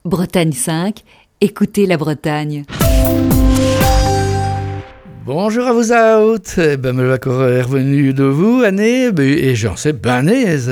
Bretagne 5, écoutez la Bretagne. Bonjour à vous autres, me la revenu de vous, Anne, et j'en sais banaise.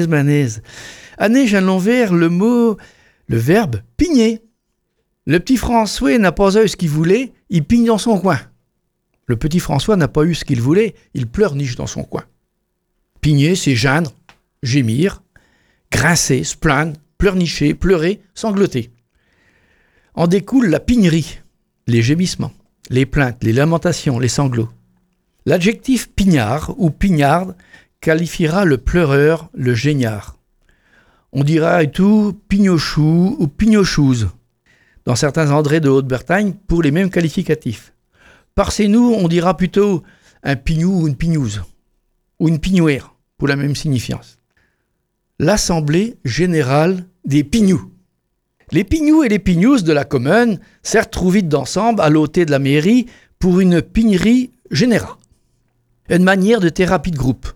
Anne, j'ai l'envers le verbe pigner. Le petit François n'a pas eu ce qu'il voulait, il pigne dans son coin. Le petit François n'a pas eu ce qu'il voulait, il pleurniche dans son coin. Pigner, c'est geindre, gémir, grincer, se plaindre, pleurnicher, pleurer, sangloter. En découle la pignerie, les gémissements, les plaintes, les lamentations, les sanglots. L'adjectif pignard ou pignarde qualifiera le pleureur, le geignard. On dira et tout pignochou ou pignochouse dans certains endroits de Haute-Bretagne pour les mêmes qualificatifs. Par chez nous, on dira plutôt un pignou ou une pignouse ou une pignouère pour la même signifiance. L'Assemblée générale des pignous. Les pignous et les pignouses de la commune s'est retrouvés d'ensemble à l'hôtel de la mairie pour une pignerie générale. Une manière de thérapie de groupe.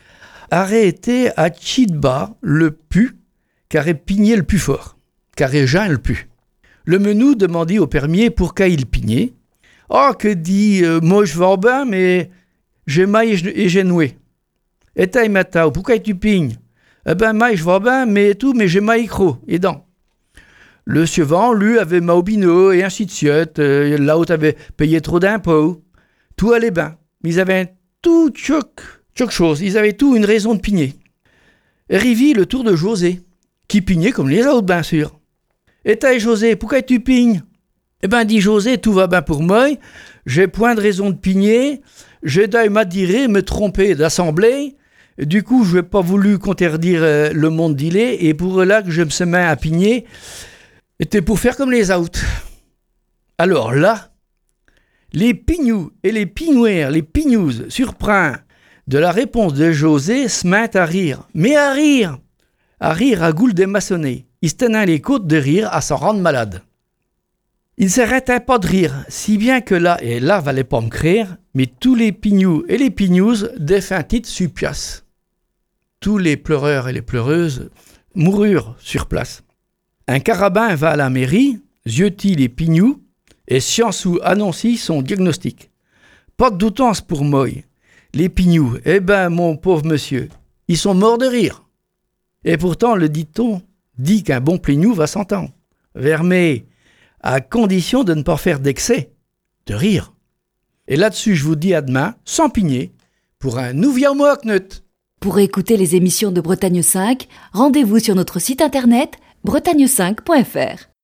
Arrêté à Chidba le pu, car est pigné le plus fort, car est jeun le pu. Le menu demandit au permier pour qu'il pignait. Oh, que dit, moi je vais bien, mais j'ai maille et j'ai noué. Et taille matao, pourquoi tu pignes? Eh ben, maille je vais bien, mais j'ai maille cro, et dents. Le suivant, lui, avait maubino et ainsi de suite. L'autre avait payé trop d'impôts. Tout allait bien. Ils avaient tout chaque chose. Ils avaient tout une raison de pigner. Rivi le tour de José, qui pignait comme les autres, bien sûr. Et taille José, pourquoi tu pignes? Eh ben, dit José, tout va bien pour moi. J'ai point de raison de pigner. J'ai d'ailleurs m'admirer, me tromper d'assemblée. Du coup, je n'ai pas voulu contredire le monde d'ilé. Et pour là que je me suis mis à pigner, était pour faire comme les autres. Alors là, les pignous et les pignouères, les pignouses surprennent de la réponse de José se mettent à rire. Mais à rire à goule démaçonné. Ils se tenaient les côtes de rire à s'en rendre malade. Ils ne s'arrêtaient pas de rire, si bien que là, et là, valait pas me créer, mais tous les pignous et les pignouses défuntites sur place. Tous les pleureurs et les pleureuses moururent sur place. Un carabin va à la mairie, ziotit les pignous, et Sciençou annonce son diagnostic. Pas de doutance pour moi. Les pignous, eh ben, mon pauvre monsieur, ils sont morts de rire. Et pourtant, le dit-on dit qu'un bon pignou va s'entendre. Vermé, à condition de ne pas faire d'excès, de rire. Et là-dessus, je vous dis à demain, sans pigner, pour un nouveau mois-knut. Pour écouter les émissions de Bretagne 5, rendez-vous sur notre site internet bretagne5.fr.